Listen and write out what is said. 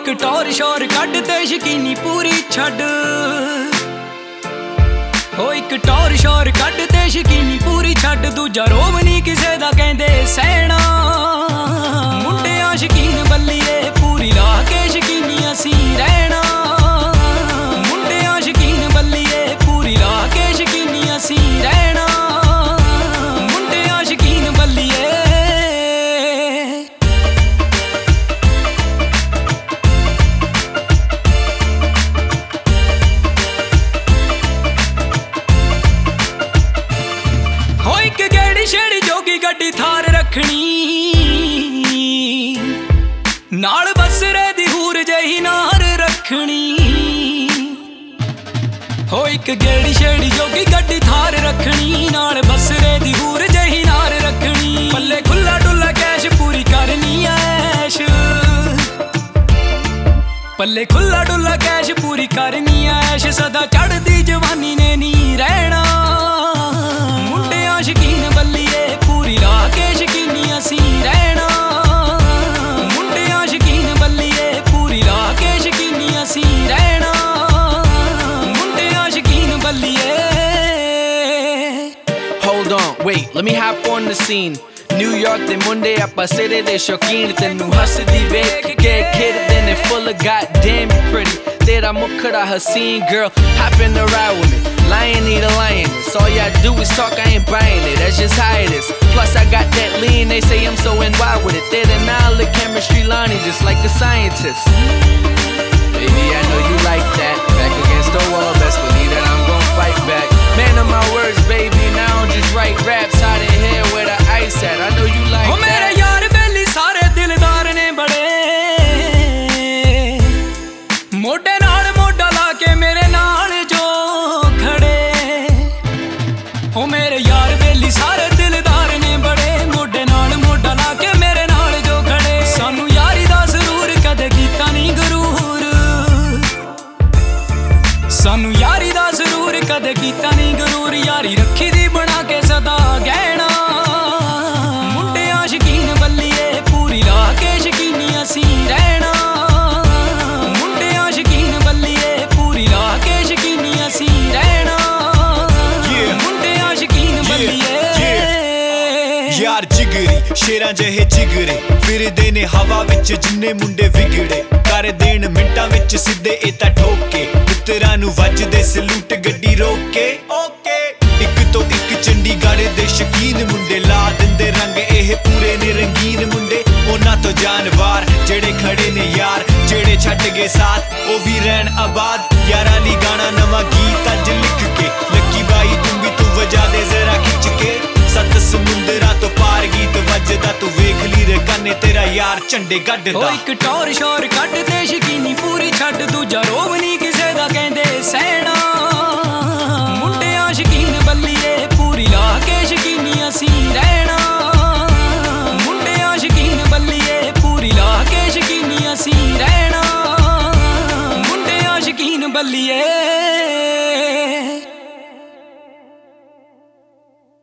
ਇੱਕ ਟੌਰ ਸ਼ੌਰ ਕੱਢ ਤੇ ਸ਼ਕੀਨੀ ਪੂਰੀ ਛੱਡ। ਹੋ ਇੱਕ ਟੌਰ ਸ਼ੌਰ ਕੱਢ ਤੇ ਸ਼ਕੀਨੀ ਪੂਰੀ ਛੱਡ। ਦੂਜਾ ਰੋਬ ਨੀ ਕਿਸੇ ਦਾ ਕਹਿੰਦੇ ਸਹਿਣਾ। ਮੁੰਡਿਆਂ ਸ਼ਕੀਨ ਬੱਲੀਏ ਪੂਰੀ ਲਾ ਕੇ ਸ਼ਕੀਨੀ ਅਸੀਂ ਰਹਿਣਾ। ਮੁੰਡਿਆਂ ਸ਼ਕੀਨ ਬੱਲੀਏ ਪੂਰੀ ਲਾ ਕੇ ਸ਼ਕੀਨੀ ਅਸੀਂ ਰਹਿਣਾ। ਮੁੰਡਿਆਂ ਸ਼ਕੀਨ ਬੱਲੀਏ। ਹੋ ਇੱਕ ਗੇੜੀ ਛੇੜੀ ਜੋਗੀ ਗੱਡੀ ਥਾਰ ਰੱਖਣੀ। ਨਾਲ ਬਸਰੇ ਦੀ ਹੂਰ ਜਹੀ ਨਾਰ ਰੱਖਣੀ। ਹੋ ਇੱਕ ਗੇੜੀ ਛੇੜੀ ਜੋਗੀ ਗੱਡੀ ਥਾਰ ਰੱਖਣੀ। ਨਾਲ ਬਸਰੇ ਦੀ ਹੂਰ ਜਹੀ ਨਾਰ ਰੱਖਣੀ। ਪੱਲੇ ਖੁੱਲਾ ਡੁੱਲਾ ਕੈਸ਼ ਪੂਰੀ ਕਰਨੀ ਐਸ਼। ਪੱਲੇ ਖੁੱਲਾ ਡੁੱਲਾ ਕੈਸ਼ ਪੂਰੀ ਕਰਨੀ ਐਸ਼। ਸਦਾ ਚੜ੍ਹਦੀ ਜਵਾਨੀ ਨੇ ਨੀ ਰਹਿਣਾ। ਮੁੰਡਿਆਂ ਸ਼ਕੀਨ ਬੱਲੀਏ ਪੂਰੀ ਲਾ ਕੇ ਸ਼ਕੀਨੀ ਅਸੀਂ ਰਹਿਣਾ। ਮੁੰਡਿਆਂ ਸ਼ਕੀਨ ਬੱਲੀਏ ਪੂਰੀ ਲਾ ਕੇ ਸ਼ਕੀਨੀ ਅਸੀਂ ਰਹਿਣਾ। ਮੁੰਡਿਆਂ ਸ਼ਕੀਨ ਬੱਲੀਏ। Hold on, wait, let me hop on the scene. New York ਦੇ ਮੁੰਡੇ ਆਪਾਂ ਸਿਰੇ ਦੇ ਸ਼ੌਕੀਨ। ਤੈਨੂੰ ਹੱਸਦੀ ਵੇਖ ਕੇ ਖਿੜਦੇ ਨੇ full of goddamn pretty. ਤੇਰਾ ਮੁਖੜਾ ਹਸੀਨ girl, hop in the ride with me. Lion need a lioness. All y'all do is talk, I ain't buying it. That's just how it is. Plus I got that lean, they say I'm so NY with it. Tera naal chemistry lining just like a scientist. Baby, I know you like that. Back against the wall, best believe that I'm gon' fight back. Man of my words, baby, now I don't just write raps. Hot in here where the ice at. I know you like that. ਮੇਰੇ ਯਾਰ ਬੇਲੀ ਸਾਰੇ ਦਿਲਦਾਰ ਨੇ ਬੜੇ। ਮੋਢੇ ਨਾਲ ਮੋਢਾ ਲਾ ਕੇ ਮੇਰੇ ਨਾਲ ਜੋ ਖੜੇ। ਹੋ ਮੇਰੇ ਯਾਰ ਬੇਲੀ ਸਾਰੇ ਦਿਲਦਾਰ ਨੇ ਬੜੇ। ਮੋਢੇ ਨਾਲ ਮੋਢਾ ਲਾ ਕੇ ਮੇਰੇ ਨਾਲ ਜੋ ਖੜੇ। ਸਾਨੂੰ ਯਾਰੀ ਦਾ ਜ਼ਰੂਰ ਕਦੇ ਕੀਤਾ ਨਹੀਂ ਗਰੂਰ। ਸਾਨੂੰ ਯਾਰੀ ਦਾ ਜ਼ਰੂਰ ਕਦੇ ਕੀਤਾ ਨਹੀਂ ਗਰੂਰ। ਯਾਰੀ ਰੱਖੀ ਦੀ ਬਣਾ ਕੇ ਸਦਾ ਗਹਿਣਾ। ਮੁੰਡਿਆਂ ਸ਼ਕੀਨ ਬੱਲੀਏ ਪੂਰੀ ਲਾ ਕੇ ਸ਼ਕੀਨੀ ਅਸੀਂ ਰਹਿਣਾ। ਮੁੰਡਿਆਂ ਸ਼ਕੀਨ ਬੱਲੀਏ ਪੂਰੀ ਲਾ ਕੇ ਸ਼ਕੀਨੀ ਅਸੀਂ ਰਹਿਣਾ। ਮੁੰਡਿਆਂ ਸ਼ਕੀਨ ਬੱਲੀਏ। ਯਾਰ ਜਿਗਰੀ ਸ਼ੇਰਾਂ ਜਿਹੇ ਜਿਗਰੇ ਫਿਰਦੇ ਨੇ ਹਵਾ ਵਿੱਚ ਜਿੰਨੇ ਮੁੰਡੇ ਵਿਗੜੇ। ਕਰ ਦੇਣ ਮਿੰਟਾਂ ਵਿੱਚ ਸਿੱਧੇ ਇਹ ਤਾਂ ਠੋਕੇ। ਮਿੱਤਰਾਂ ਨੂੰ ਵੱਜਦੇ ਸਲੂਟ ਗੱਡੀ ਰੋਕ ਕੇ। ਇੱਕ ਤੋਂ ਇੱਕ ਚੰਡੀਗੜ੍ਹ ਦੇ ਸ਼ਕੀਨ ਮੁੰਡੇ। ਲਾ ਦਿੰਦੇ ਰੰਗ ਇਹ ਪੂਰੇ ਨੇ ਰੰਗੀਨ ਮੁੰਡੇ। ਉਹਨਾਂ ਤੋਂ ਜਾਨਵਾਰ ਜਿਹੜੇ ਖੜੇ ਨੇ ਯਾਰ। ਜਿਹੜੇ ਛੱਡ ਗਏ ਸਾਥ ਉਹ ਵੀ ਰਹਿਣ ਆਬਾਦ। ਯਾਰਾਂ ਲਈ ਗਾਣਾ ਨਵਾਂ ਗੀਤ ਅੱਜ ਲਿਖ ਕੇ। ਲੱਕੀ ਬਾਈ ਤੂੰ ਵੀ ਤੂੰ ਵਜਾ ਦੇ ਜ਼ਰਾ ਖਿੱਚ ਕੇ। ਸੱਤ ਸਮੁੰਦਰਾਂ ਤੋਂ ਪਾਰ ਗੀਤ ਵੱਜਦਾ। ਤੂੰ ਵੇਖ ਲਈ ਰਕਾਨੇ ਤੇਰਾ ਯਾਰ ਝੰਡੇ ਗੱਡਦਾ। ਹੋ ਇੱਕ ਟੌਰ ਸ਼ੌਰ ਕੱਢ ਤੇ ਸ਼ਕੀਨੀ ਪੂਰੀ ਛੱਡ। ਦੂਜਾ ਰੋਬ ਨੀ ਕਿਸੇ ਦਾ ਕਹਿੰਦੇ ਸਹਿਣਾ।